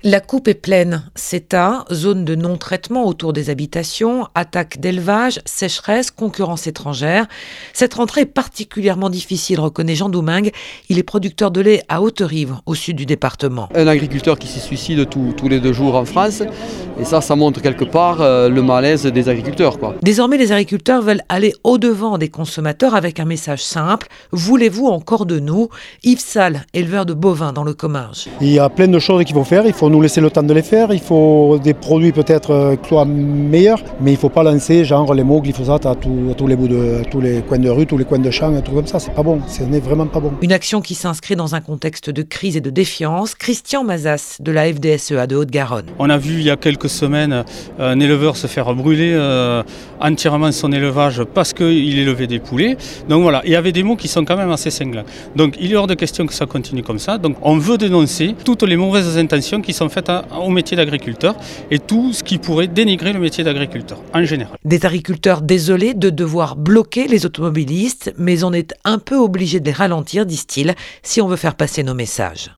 La coupe est pleine. CETA, zone de non-traitement autour des habitations, attaques d'élevage, sécheresse, concurrence étrangère. Cette rentrée est particulièrement difficile, reconnaît Jean Doumingue. Il est producteur de lait à Haute-Rive, au sud du département. Un agriculteur qui se suicide tous les 2 jours en France, et ça montre quelque part le malaise des agriculteurs, quoi. Désormais, les agriculteurs veulent aller au-devant des consommateurs avec un message simple. Voulez-vous encore de nous ? Yves Salle, éleveur de bovins dans le Comminges. Il y a plein de choses qu'il faut faire, il faut nous laisser le temps de les faire, il faut des produits peut-être qui soient meilleurs, mais il ne faut pas lancer genre les mots glyphosate à tous les bouts de tous les coins de rue, tous les coins de champs, tout comme ça, c'est pas bon, ce n'est vraiment pas bon. Une action qui s'inscrit dans un contexte de crise et de défiance. Christian Mazas de la FDSEA de Haute-Garonne. On a vu il y a quelques semaines un éleveur se faire brûler entièrement son élevage parce qu'il élevait des poulets. Donc voilà, il y avait des mots qui sont quand même assez cinglants. Donc il est hors de question que ça continue comme ça. Donc on veut dénoncer toutes les mauvaises intentions qui sont faites au métier d'agriculteur et tout ce qui pourrait dénigrer le métier d'agriculteur en général. Des agriculteurs désolés de devoir bloquer les automobilistes, mais on est un peu obligé de les ralentir, disent-ils, si on veut faire passer nos messages.